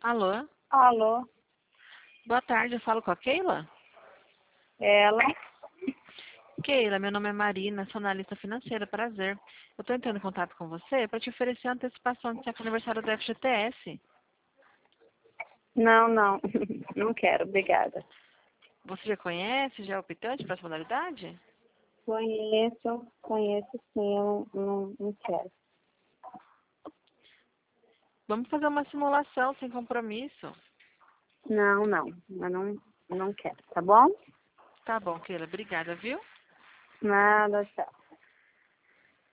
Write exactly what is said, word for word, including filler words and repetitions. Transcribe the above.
Alô? Alô, Boa tarde, eu falo com a Keila? ela? Keila, meu nome é Marina, sou analista financeira, prazer. Eu estou entrando em contato com você para te oferecer a antecipação de seu aniversário do F G T S. Não, não, não quero, obrigada. Você já conhece, já é optante para essa modalidade? Conheço, conheço sim, eu não, não, não quero. Vamos fazer uma simulação sem compromisso. Não, não, eu não, não quero, tá bom? Tá bom, Keila, obrigada, viu? Nada, tchau.